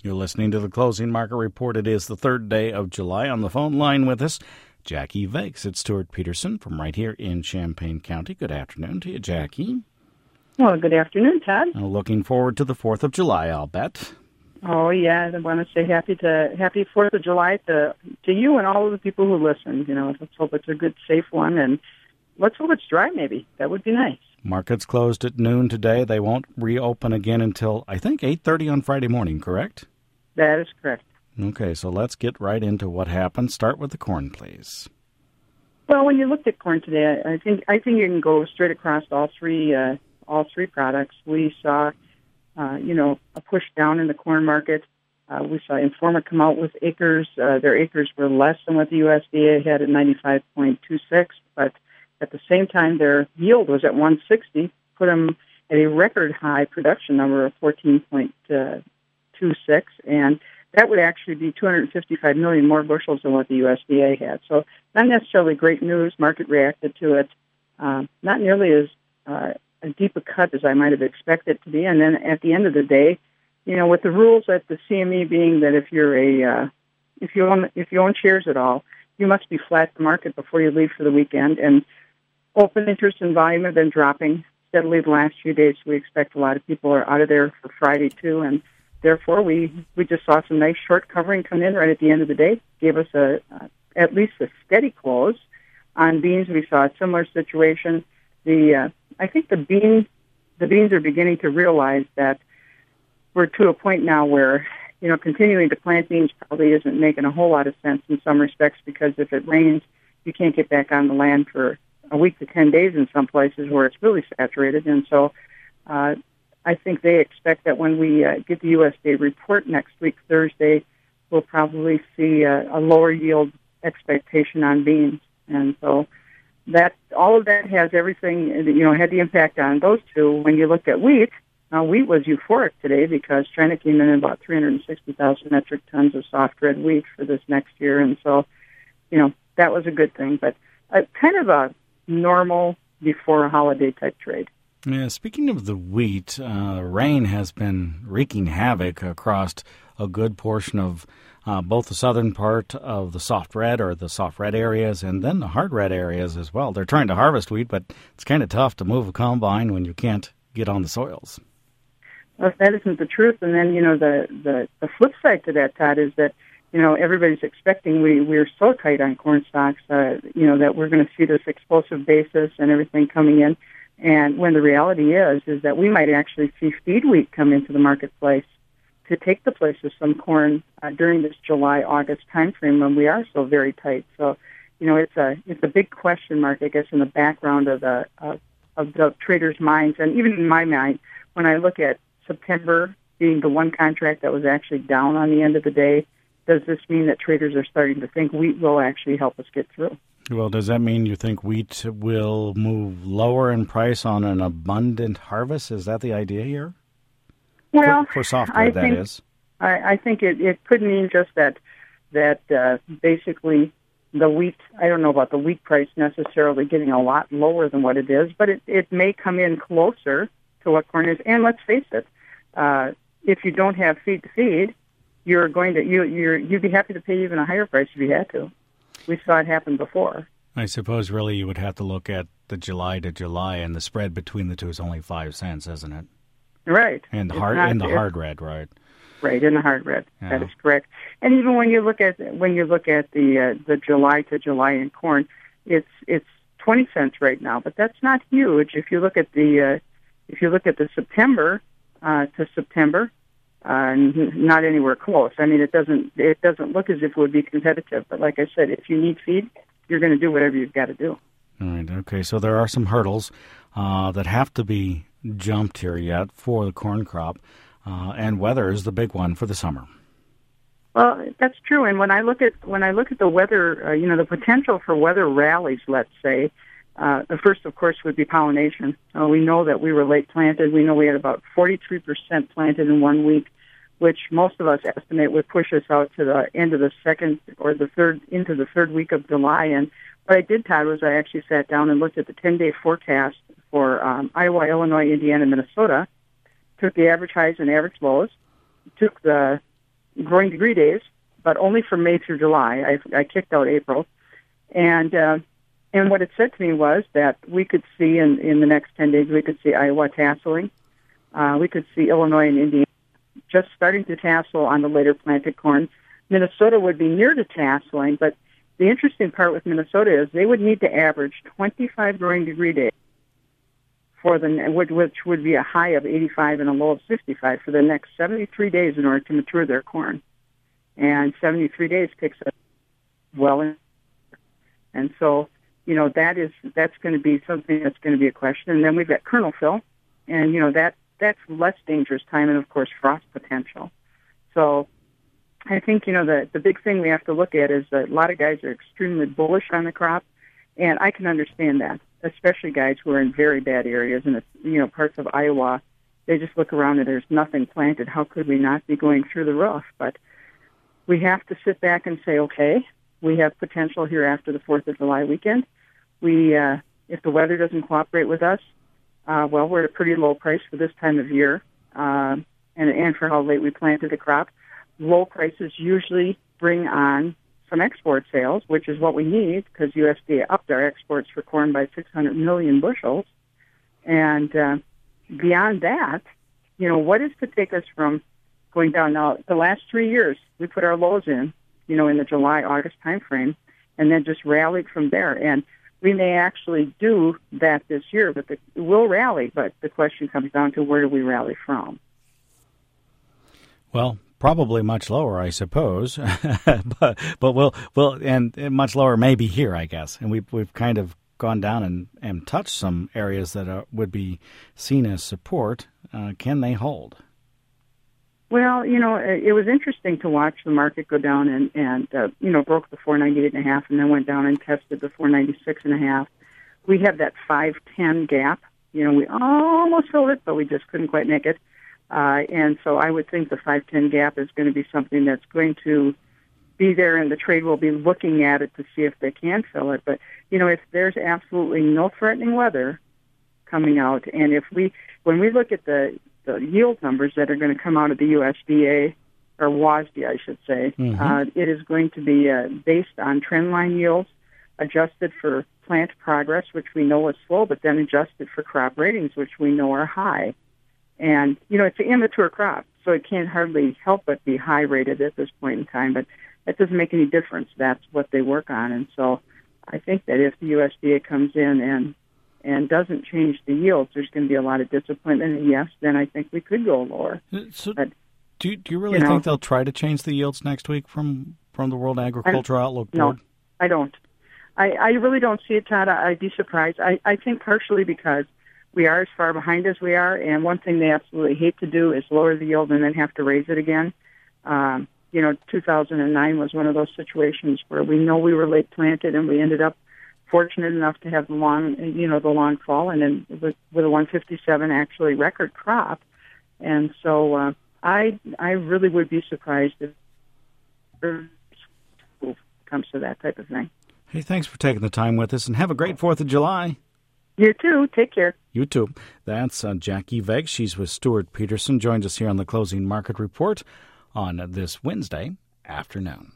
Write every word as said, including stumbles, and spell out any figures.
You're listening to the Closing Market Report. It is the third day of July. On the phone line with us, Jackie Vakes. It's Stuart Peterson from right here in Champaign County. Good afternoon to you, Jackie. Well, good afternoon, Todd. Uh, looking forward to the fourth of July, I'll bet. Oh, yeah. I want to say happy to happy fourth of July to to you and all of the people who listen. You know, let's hope it's a good, safe one, and let's hope it's dry, maybe. That would be nice. Markets closed at noon today. They won't reopen again until, I think, eight thirty on Friday morning, correct? That is correct. Okay, so let's get right into what happened. Start with the corn, please. Well, when you looked at corn today, I think I think you can go straight across all three uh, all three products. We saw, uh, you know, a push down in the corn market. Uh, we saw Informa come out with acres. Uh, their acres were less than what the U S D A had at ninety-five point two six, but at the same time, their yield was at one sixty, put them at a record high production number of fourteen point two six, and that would actually be two hundred fifty-five million more bushels than what the U S D A had. So not necessarily great news. Market reacted to it. Uh, not nearly as uh, a deep a cut as I might have expected it to be. And then at the end of the day, you know, with the rules at the C M E being that if you're a uh, if you own if you own shares at all, you must be flat to market before you leave for the weekend. And open interest and volume have been dropping steadily the last few days. We expect a lot of people are out of there for Friday too, and therefore we, we just saw some nice short covering come in right at the end of the day. Gave us a uh, at least a steady close. On beans, we saw a similar situation. The uh, I think the bean the beans are beginning to realize that we're to a point now where, you know, continuing to plant beans probably isn't making a whole lot of sense in some respects, because if it rains, you can't get back on the land for a week to ten days in some places where it's really saturated. And so uh, I think they expect that when we uh, get the U S D A report next week, Thursday, we'll probably see a, a lower yield expectation on beans. And so that all of that has everything, you know, had the impact on those two. When you look at wheat, now wheat was euphoric today because China came in at about three hundred sixty thousand metric tons of soft red wheat for this next year. And so, you know, that was a good thing. But uh, kind of a normal before a holiday type trade. Yeah, speaking of the wheat, uh, rain has been wreaking havoc across a good portion of uh, both the southern part of the soft red or the soft red areas and then the hard red areas as well. They're trying to harvest wheat, but it's kind of tough to move a combine when you can't get on the soils. Well, if that isn't the truth, and then, you know, the, the, the flip side to that, Todd, is that, you know, everybody's expecting we, we're so tight on corn stocks, uh, you know, that we're going to see this explosive basis and everything coming in. And when the reality is, is that we might actually see feed wheat come into the marketplace to take the place of some corn uh, during this July, August timeframe when we are so very tight. So, you know, it's a it's a big question mark, I guess, in the background of the uh, of the traders' minds, and even in my mind, when I look at September being the one contract that was actually down on the end of the day. Does this mean that traders are starting to think wheat will actually help us get through? Well, does that mean you think wheat will move lower in price on an abundant harvest? Is that the idea here? Well, for, for software, that think, is. I, I think it, it could mean just that that uh, basically the wheat, I don't know about the wheat price necessarily getting a lot lower than what it is, but it, it may come in closer to what corn is. And let's face it, uh, if you don't have feed to feed, you're going to you you're you'd be happy to pay even a higher price if you had to. We saw it happen before. I suppose really you would have to look at the July to July, and the spread between the two is only five cents, isn't it? Right. And the hard in the hard red, right? Right, in the hard red. Yeah. That is correct. And even when you look at when you look at the uh, the July to July in corn, it's it's twenty cents right now, but that's not huge. If you look at the uh, if you look at the September uh, to September. Uh, not anywhere close. I mean, it doesn't it doesn't look as if it would be competitive. But like I said, if you need feed, you're going to do whatever you've got to do. All right. Okay. So there are some hurdles uh, that have to be jumped here yet for the corn crop, uh, and weather is the big one for the summer. Well, that's true. And when I look at when I look at the weather, uh, you know, the potential for weather rallies, let's say. Uh, the first, of course, would be pollination. Uh, we know that we were late planted. We know we had about forty-three percent planted in one week, which most of us estimate would push us out to the end of the second or the third, into the third week of July. And what I did, Todd, was I actually sat down and looked at the ten-day forecast for um, Iowa, Illinois, Indiana, Minnesota, took the average highs and average lows, took the growing degree days, but only from May through July. I, I kicked out April. And uh, and what it said to me was that we could see in, in the next ten days, we could see Iowa tasseling. Uh, we could see Illinois and Indiana just starting to tassel on the later planted corn. Minnesota would be near to tasseling, but the interesting part with Minnesota is they would need to average twenty-five growing degree days for the which would be a high of eighty-five and a low of sixty-five for the next seventy-three days in order to mature their corn. And seventy-three days takes us well in. And so, you know, that is that's going to be something that's going to be a question. And then we've got kernel fill, and you know that that's less dangerous time, and of course frost potential. So I think, you know, the the big thing we have to look at is that a lot of guys are extremely bullish on the crop, and I can understand that, especially guys who are in very bad areas and, you know, parts of Iowa. They just look around and there's nothing planted. How could we not be going through the roof? But we have to sit back and say, okay, we have potential here after the fourth of July weekend. We, uh, if the weather doesn't cooperate with us, uh, well, we're at a pretty low price for this time of year, uh, and, and for how late we planted the crop. Low prices usually bring on some export sales, which is what we need because U S D A upped our exports for corn by six hundred million bushels. And uh, beyond that, you know, what is to take us from going down? Now, the last three years, we put our lows in, you know, in the July, August timeframe, and then just rallied from there. And we may actually do that this year, but the, we'll rally. But the question comes down to where do we rally from? Well, probably much lower, I suppose, but but we'll we'll and much lower maybe here, I guess. And we've we've kind of gone down and, and touched some areas that are, would be seen as support. Uh, can they hold? Well, you know, it was interesting to watch the market go down and and uh, you know broke the four ninety-eight and a half, and then went down and tested the four ninety-six and a half. We have that five ten gap. You know, we almost filled it, but we just couldn't quite make it. Uh, and so I would think the five ten gap is going to be something that's going to be there, and the trade will be looking at it to see if they can fill it. But, you know, if there's absolutely no threatening weather coming out, and if we, when we look at the, the yield numbers that are going to come out of the U S D A, or W A S D, I should say, mm-hmm. uh, it is going to be uh, based on trendline yields, adjusted for plant progress, which we know is slow, but then adjusted for crop ratings, which we know are high. And, you know, it's an immature crop, so it can't hardly help but be high rated at this point in time, but that doesn't make any difference. That's what they work on. And so I think that if the U S D A comes in and and doesn't change the yields, there's going to be a lot of disappointment. And yes, then I think we could go lower. So but, do, you, do you really you know, think they'll try to change the yields next week from, from the World Agricultural Outlook Board? No, I don't. I, I really don't see it, Todd. I'd be surprised. I, I think partially because we are as far behind as we are, and one thing they absolutely hate to do is lower the yield and then have to raise it again. Um, you know, two thousand nine was one of those situations where we know we were late planted, and we ended up fortunate enough to have the long, you know, the long fall, and then with, with a one fifty-seven actually record crop. And so uh, I I really would be surprised if it comes to that type of thing. Hey, thanks for taking the time with us, and have a great fourth of July. You too. Take care. You too. That's uh, Jackie Vegg. She's with Stuart Peterson. Joins us here on the Closing Market Report on this Wednesday afternoon.